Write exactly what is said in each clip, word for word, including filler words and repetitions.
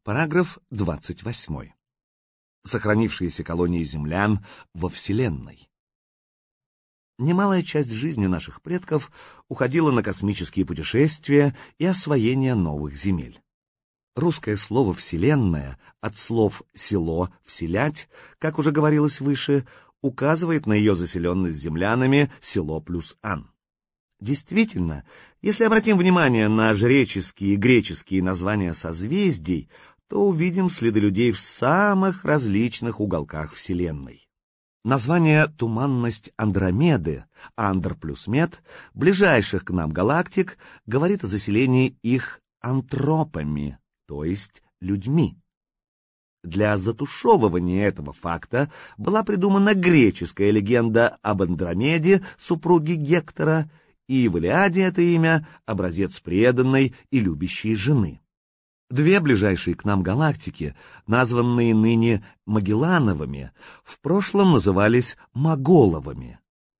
Параграф двадцать восемь. Сохранившиеся колонии землян во Вселенной. Немалая часть жизни наших предков уходила на космические путешествия и освоение новых земель. Русское слово «вселенная» от слов «село», «вселять», как уже говорилось выше, указывает на ее заселенность землянами село плюс ан. Действительно, если обратим внимание на жреческие и греческие названия созвездий, то увидим следы людей в самых различных уголках Вселенной. Название «туманность Андромеды», Андр плюс Мед, ближайших к нам галактик, говорит о заселении их антропами, то есть людьми. Для затушевывания этого факта была придумана греческая легенда об Андромеде, супруге Гектора, и в Илиаде это имя — образец преданной и любящей жены. Две ближайшие к нам галактики, названные ныне Магеллановыми, в прошлом назывались Моголовыми,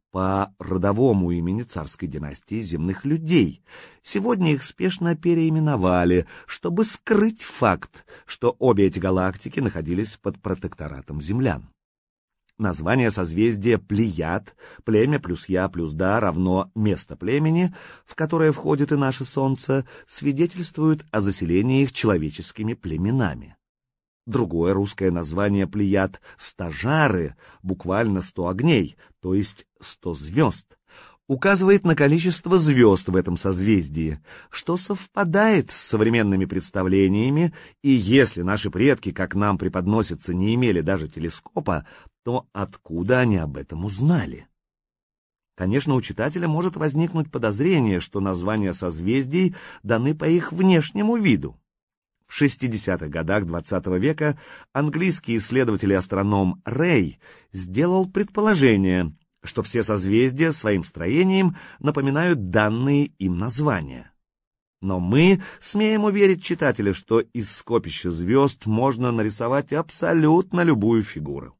по родовому имени царской династии земных людей. Сегодня их спешно переименовали, чтобы скрыть факт, что обе эти галактики находились под протекторатом землян. Название созвездия Плеяд, племя плюс я плюс да равно место племени, в которое входит и наше Солнце, свидетельствует о заселении их человеческими племенами. Другое русское название Плеяд — стажары, буквально сто огней, то есть сто звезд, указывает на количество звезд в этом созвездии, что совпадает с современными представлениями, и если наши предки, как нам преподносится, не имели даже телескопа, то откуда они об этом узнали? Конечно, у читателя может возникнуть подозрение, что названия созвездий даны по их внешнему виду. В шестидесятых годах двадцатого века английский исследователь-астроном Рей сделал предположение, что все созвездия своим строением напоминают данные им названия. Но мы смеем уверить читателя, что из скопища звезд можно нарисовать абсолютно любую фигуру.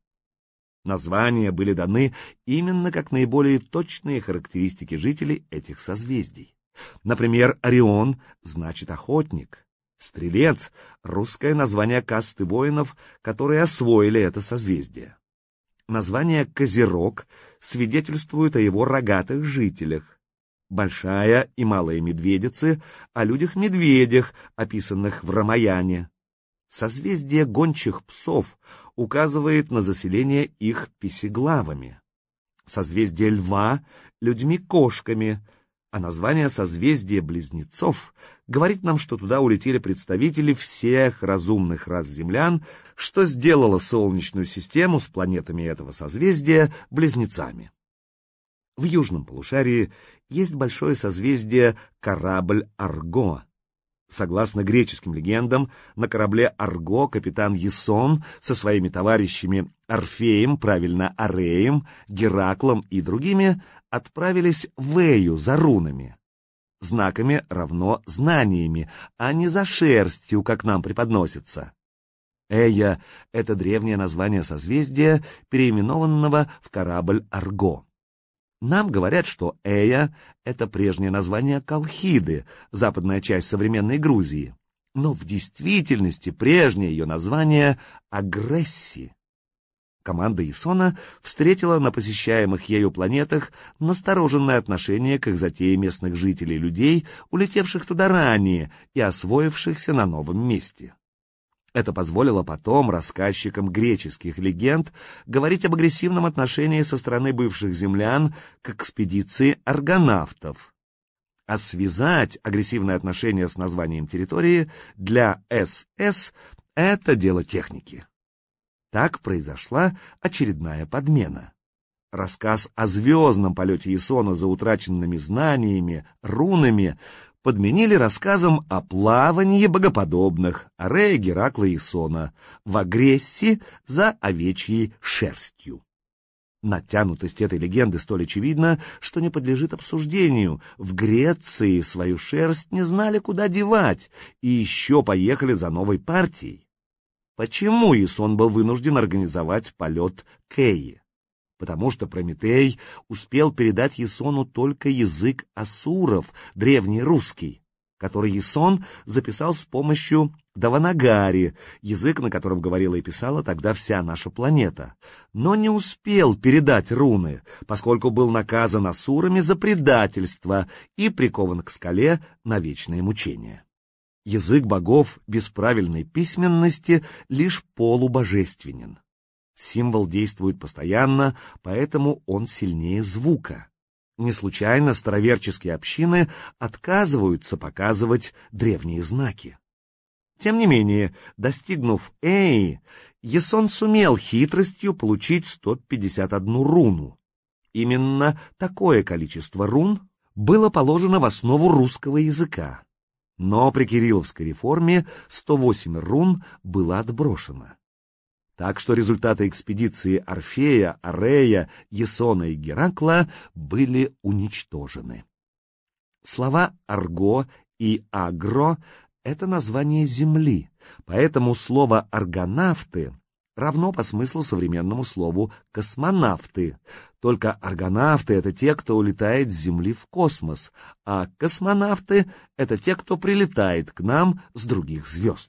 Названия были даны именно как наиболее точные характеристики жителей этих созвездий. Например, Орион значит «охотник», Стрелец — русское название касты воинов, которые освоили это созвездие. Название Козерог свидетельствует о его рогатых жителях. Большая и малая медведицы — о людях-медведях, описанных в Рамаяне. Созвездие гончих псов указывает на заселение их песеглавами. Созвездие Льва — людьми-кошками, а название созвездия Близнецов говорит нам, что туда улетели представители всех разумных рас землян, что сделало Солнечную систему с планетами этого созвездия близнецами. В южном полушарии есть большое созвездие Корабль-Арго. Согласно греческим легендам, на корабле Арго капитан Ясон со своими товарищами Орфеем, правильно Ареем, Гераклом и другими отправились в Эю за рунами. Знаками равно знаниями, а не за шерстью, как нам преподносится. Эя — это древнее название созвездия, переименованного в корабль Арго. Нам говорят, что Эя — это прежнее название Колхиды, западная часть современной Грузии, но в действительности прежнее ее название — Агресси. Команда Ясона встретила на посещаемых ею планетах настороженное отношение к их затее местных жителей людей, улетевших туда ранее и освоившихся на новом месте. Это позволило потом рассказчикам греческих легенд говорить об агрессивном отношении со стороны бывших землян к экспедиции аргонавтов. А связать агрессивное отношение с названием территории для СС — это дело техники. Так произошла очередная подмена. Рассказ о звездном полете Ясона за утраченными знаниями, рунами, подменили рассказом о плавании богоподобных Арея, Геракла и Ясона в агрессии за овечьей шерстью. Натянутость этой легенды столь очевидна, что не подлежит обсуждению. В Греции свою шерсть не знали, куда девать, и еще поехали за новой партией. Почему Ясон был вынужден организовать полет к Эе? Потому что Прометей успел передать Ясону только язык асуров, древний русский, который Ясон записал с помощью Даванагари, язык, на котором говорила и писала тогда вся наша планета, но не успел передать руны, поскольку был наказан асурами за предательство и прикован к скале на вечное мучение. Язык богов без правильной письменности лишь полубожественен. Символ действует постоянно, поэтому он сильнее звука. Не случайно староверческие общины отказываются показывать древние знаки. Тем не менее, достигнув Эи, Ясон сумел хитростью получить сто пятьдесят одну руну. Именно такое количество рун было положено в основу русского языка. Но при Кирилловской реформе сто восемь рун было отброшено. Так что результаты экспедиции Орфея, Арея, Ясона и Геракла были уничтожены. Слова «арго» и «агро» — это название Земли, поэтому слово «аргонавты» равно по смыслу современному слову «космонавты». Только аргонавты — это те, кто улетает с Земли в космос, а космонавты — это те, кто прилетает к нам с других звезд.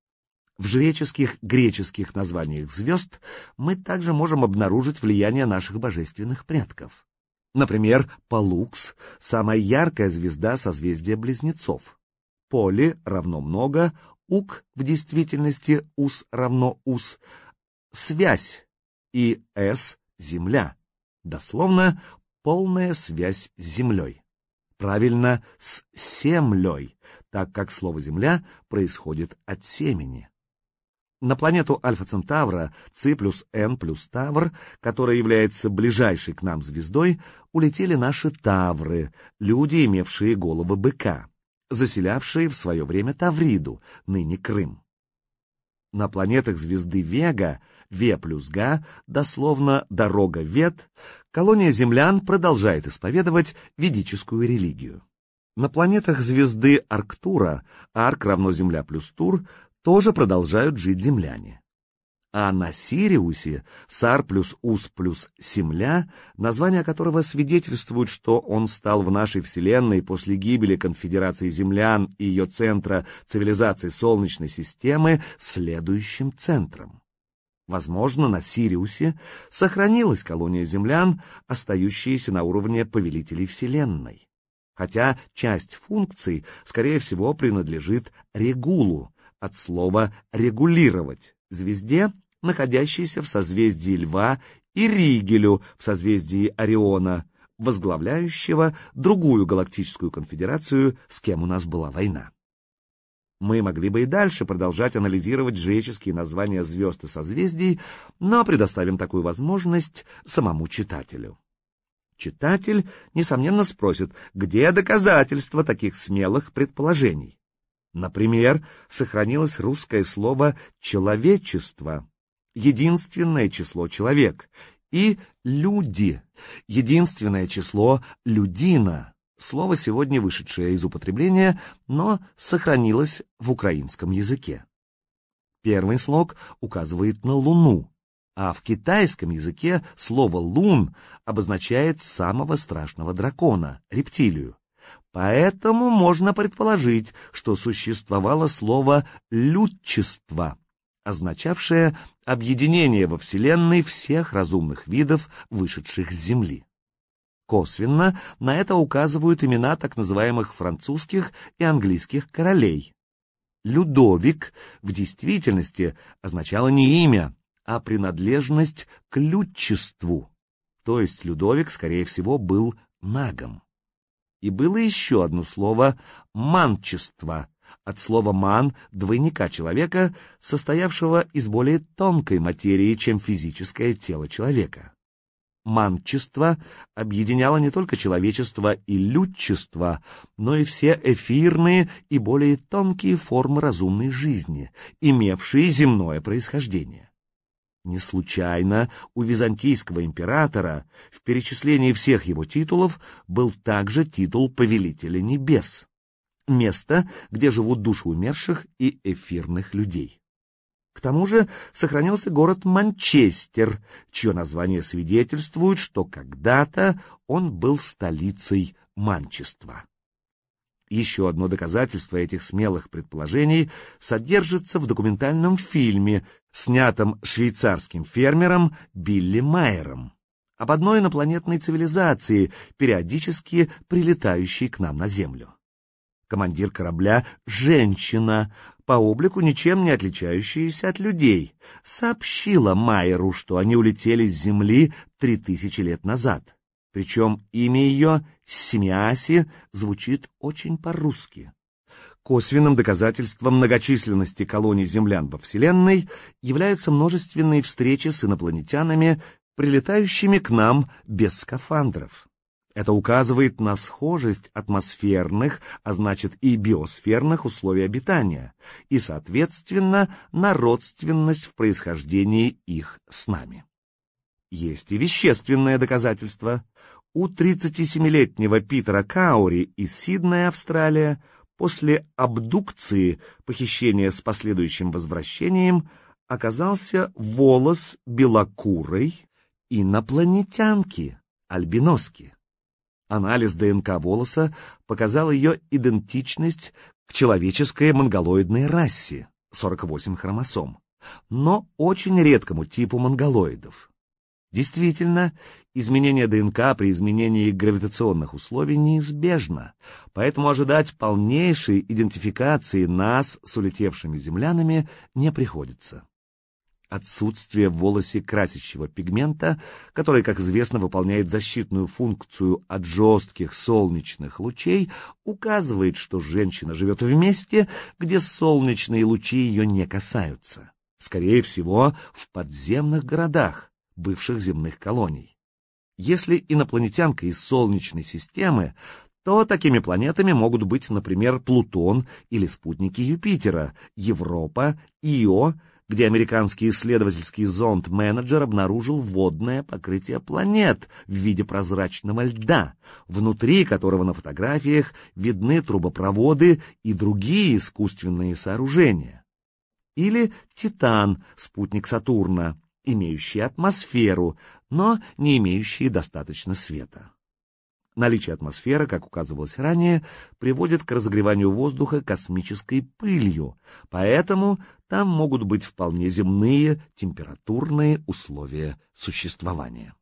В жреческих, греческих названиях звезд мы также можем обнаружить влияние наших божественных предков. Например, Палукс — самая яркая звезда созвездия Близнецов. Поли равно много, Ук в действительности Ус равно Ус, связь и С — земля. Дословно, полная связь с землей. Правильно, с семлей, так как слово «земля» происходит от семени. На планету Альфа-Центавра Ци плюс Н плюс Тавр, которая является ближайшей к нам звездой, улетели наши Тавры, люди, имевшие головы быка, заселявшие в свое время Тавриду, ныне Крым. На планетах звезды Вега, Ве плюс Га, дословно «дорога Вет», колония землян продолжает исповедовать ведическую религию. На планетах звезды Арктура, Арк равно Земля плюс Тур, тоже продолжают жить земляне. А на Сириусе Сар плюс Ус плюс Семля, название которого свидетельствует, что он стал в нашей Вселенной после гибели конфедерации землян и ее центра цивилизации Солнечной системы следующим центром. Возможно, на Сириусе сохранилась колония землян, остающаяся на уровне повелителей Вселенной. Хотя часть функций, скорее всего, принадлежит Регулу, от слова «регулировать», звезде, находящейся в созвездии Льва, и Ригелю в созвездии Ориона, возглавляющего другую галактическую конфедерацию, с кем у нас была война. Мы могли бы и дальше продолжать анализировать жреческие названия звезд и созвездий, но предоставим такую возможность самому читателю. Читатель, несомненно, спросит, где доказательства таких смелых предположений? Например, сохранилось русское слово «человечество», единственное число «человек», и «люди», единственное число «людина», слово, сегодня вышедшее из употребления, но сохранилось в украинском языке. Первый слог указывает на Луну, а в китайском языке слово «лун» обозначает самого страшного дракона, рептилию. Поэтому можно предположить, что существовало слово «людчество», означавшее объединение во Вселенной всех разумных видов, вышедших с Земли. Косвенно на это указывают имена так называемых французских и английских королей. Людовик в действительности означало не имя, а принадлежность к людчеству, то есть Людовик, скорее всего, был магом. И было еще одно слово «манчество», от слова «ман» — двойника человека, состоявшего из более тонкой материи, чем физическое тело человека. Манчество объединяло не только человечество и людчество, но и все эфирные и более тонкие формы разумной жизни, имевшие земное происхождение. Не случайно у византийского императора в перечислении всех его титулов был также титул Повелителя Небес, место, где живут души умерших и эфирных людей. К тому же сохранился город Манчестер, чье название свидетельствует, что когда-то он был столицей манчества. Еще одно доказательство этих смелых предположений содержится в документальном фильме, снятом швейцарским фермером Билли Майером, об одной инопланетной цивилизации, периодически прилетающей к нам на Землю. Командир корабля — женщина, по облику ничем не отличающаяся от людей, сообщила Майеру, что они улетели с Земли три тысячи лет назад. Причем имя ее Семиаси звучит очень по-русски. Косвенным доказательством многочисленности колоний землян во Вселенной являются множественные встречи с инопланетянами, прилетающими к нам без скафандров. Это указывает на схожесть атмосферных, а значит и биосферных условий обитания, и, соответственно, на родственность в происхождении их с нами. Есть и вещественное доказательство. У тридцатисемилетнего Питера Каури из Сиднея, Австралия, после абдукции, похищения с последующим возвращением, оказался волос белокурой инопланетянки, альбиноски. Анализ ДНК волоса показал ее идентичность к человеческой монголоидной расе, сорок восемь хромосом, но очень редкому типу монголоидов. Действительно, изменение ДНК при изменении гравитационных условий неизбежно, поэтому ожидать полнейшей идентификации нас с улетевшими землянами не приходится. Отсутствие в волосе красящего пигмента, который, как известно, выполняет защитную функцию от жестких солнечных лучей, указывает, что женщина живет в месте, где солнечные лучи ее не касаются. Скорее всего, в подземных городах, бывших земных колоний. Если инопланетянка из Солнечной системы, то такими планетами могут быть, например, Плутон или спутники Юпитера, Европа, Ио, где американский исследовательский зонд «Менеджер» обнаружил водное покрытие планет в виде прозрачного льда, внутри которого на фотографиях видны трубопроводы и другие искусственные сооружения. Или Титан, спутник Сатурна, имеющий атмосферу, но не имеющий достаточно света. Наличие атмосферы, как указывалось ранее, приводит к разогреванию воздуха космической пылью, поэтому там могут быть вполне земные температурные условия существования.